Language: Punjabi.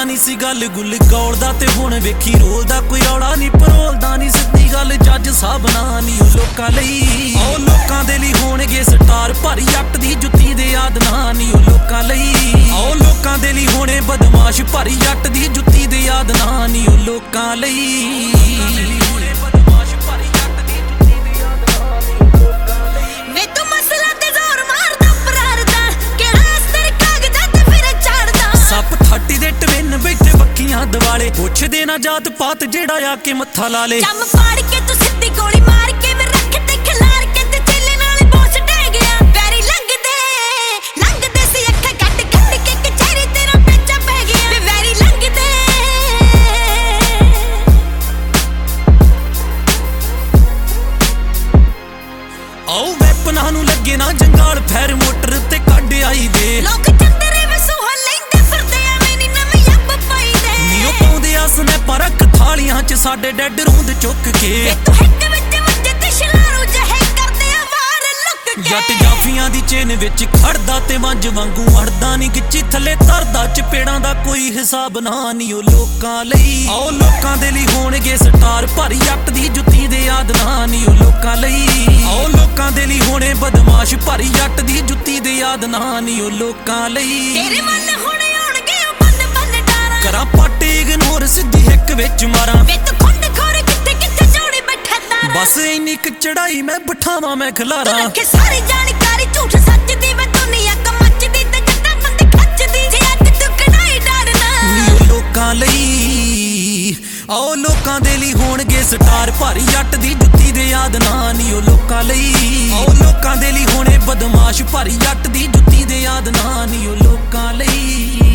ਨਹੀਂ ਸੀ ਗੱਲ ਗੁੱਲ ਗੌਲਦਾ ਤੇ ਹੁਣ ਵੇਖੀ ਰੋਲਦਾ ਕੋਈ ਰੌਲਾ ਨਹੀਂ ਪਰੋਲਦਾ ਨਹੀਂ ਸਿੱਧੀ ਗੱਲ ਜੱਜ ਸਾਹਿਬ ਨਾ ਨਹੀਂ ਉਹ ਲੋਕਾਂ ਲਈ ਉਹ ਲੋਕਾਂ ਦੇ ਲਈ ਹੋਣਗੇ ਸਟਾਰ ਭਾਰੀ ਜੱਟ ਦੀ ਜੁੱਤੀ ਦੇ ਯਾਦ ਨਾ ਨਹੀਂ ਉਹ ਲੋਕਾਂ ਲਈ ਉਹ ਲੋਕਾਂ ਦੇ ਲਈ ਹੋਣੇ ਬਦਮਾਸ਼ ਭਾਰੀ ਜੱਟ ਦੀ ਜੁੱਤੀ ਦੇ ਯਾਦ ਨਾ ਨਹੀਂ ਉਹ ਲੋਕਾਂ ਲਈ ਦਿਵਾਲੇ ਪੁੱਛਦੇ ਨਾ ਜਾਤ ਪਾਤ ਜਿਹੜਾ ਆ ਕੇ ਮੱਥਾ ਲਾ ਲੇ ਜੰਮ ਪਾੜ ਕੇ ਤੂੰ ਸਿੱਧੀ ਗੋਲੀ ਮਾਰ ਕੇ ਮੈਂ ਰੱਖ ਤੇ ਖਿਲਾਰ ਕੇ ਤੇ ਚੇਲੇ ਨਾਲ ਬੋਸ ਡੇ ਗਿਆ ਵੈਰੀ ਲੰਘਦੇ ਸੀ ਅੱਖਾਂ ਕੱਢ ਕੇ ਕਚਹਿਰੀ ਤੇਰਾ ਪੇਚਾ ਪੈ ਗਿਆ ਵੇ ਵੈਰੀ ਲੰਘਦੇ ਆਓ ਵੈਪਨਾਂ ਨੂੰ ਲੱਗੇ ਨਾ ਜੰਗਾਲ ਫੈਰ ਮੋਟਰ ਤੇ ਕੱਢ ਆਈ ਦੇ ਲੋਕ ਚੰਦਰੇ ਵਸੂਹਾ ਲੈਂਦੇ ਫਿਰਦੇ ਐਵੇਂ ਨੀ ਨਵੇਂ ਯੱਬ ਪਾਈ ਦੇ ਨੀ ਉਹ ਪਾਉਂਦੇ ਆ ਸਨੈਪਾਂ ਰੱਖ ਥਾਲੀਆਂ 'ਚ ਸਾਡੇ ਡੈਡ ਰੂੰਦ ਚੁੱਕ ਕੇ ਵੇ ਤੂੰ ਹਿੱਕ ਵਿੱਚ ਵੱਜੇ ਤੇ ਸ਼ਲਾਰੂ ਜਿਹੇ ਕਰਦੇ ਆ ਵਾਰ ਲੁੱਕ ਕੇ ਜੱਟ ਜਾਫੀਆਂ ਦੀ ਚੇਨ ਵਿੱਚ ਖੜਦਾ ਤੇ ਵੰਜ ਵਾਂਗੂ ਅੜਦਾ ਨਹੀਂ ਗਿੱਚੀ ਥੱਲੇ ਧਰਦਾ ਚਪੇੜਾਂ ਦਾ ਕੋਈ ਹਿਸਾਬ ਨਾ ਨਹੀਂ ਉਹ ਲੋਕਾਂ ਲਈ ਆਓ ਲੋਕਾਂ ਦੇ ਲਈ ਹੋਣਗੇ ਸਟਾਰ ਭਾਰੀ ਜੱਟ ਦੀ ਜੁੱਤੀ ਦੇ ਯਾਦ ਨਾ ਨਹੀਂ ਉਹ ਲੋਕਾਂ ਲਈ ਆਓ ਲੋਕਾਂ ਦੇ ਲਈ ਹੋਣੇ ਬਦਮਾਸ਼ ਭਾਰੀ ਜੱਟ ਦੀ ਜੁੱਤੀ ਦੇ ਯਾਦ ਨਾ ਨਹੀਂ ਉਹ ਲੋਕਾਂ ਲਈ ਤੇਰੇ ਮਨ ਹੁਣੇ ਆਉਣਗੇ ਉਹ ਬੰਦ ਡਾਰਾਂ ਕਰਾਂ ਪਾਟੇ ਇਗਨੋਰ ਸਿੱਧੀ ਹਿੱਕ ਵਿੱਚ ਮਾਰਾਂ ਵੇ ਤੂੰ ਖੁੰਡ ਖੋਰ ਕਿੱਥੇ ਜੋੜੀ ਬੈਠਾ ਤਾਰਾ ਬਸ ਇੰਨੀ ਕੁ ਚੜਾਈ ਮੈਂ ਬਿਠਾਵਾਂ ਮੈਂ ਖਿਲਾਰਾਂ ਰੱਖੇ ਸਾਰੀ ਜਾਣਕਾਰੀ ਝੂਠ ਸੱਚ ਦੀ ਵੇ ਦੁਨੀਆ ਕਮੱਚਦੀ ਤੇ ਜੱਟਾਂ ਬੰਦੇ ਖੱਚਦੀ ਜੇ ਅੱਜ ਤੂੰ ਕਢਾਈ ਡਰਨਾ ਲੋਕਾਂ ਲਈ ਆਓ ਲੋਕਾਂ ਦੇ ਲਈ ਹੋਣਗੇ ਸਟਾਰ ਭਾਰੀ ਜੱਟ ਦੀ ਜੁੱਤੀ ਦੇ ਯਾਦ ਨਾ ਨਹੀਂ ਉਹ ਲੋਕਾਂ ਲਈ ਆਓ ਲੋਕਾਂ ਦੇ ਲਈ ਹੋਣੇ ਬਦਮਾਸ਼ ਭਾਰੀ ਜੱਟ ਦੀ ਜੁੱਤੀ ਦੇ ਯਾਦ ਨਾ ਨਹੀਂ ਉਹ ਲੋਕਾਂ ਲਈ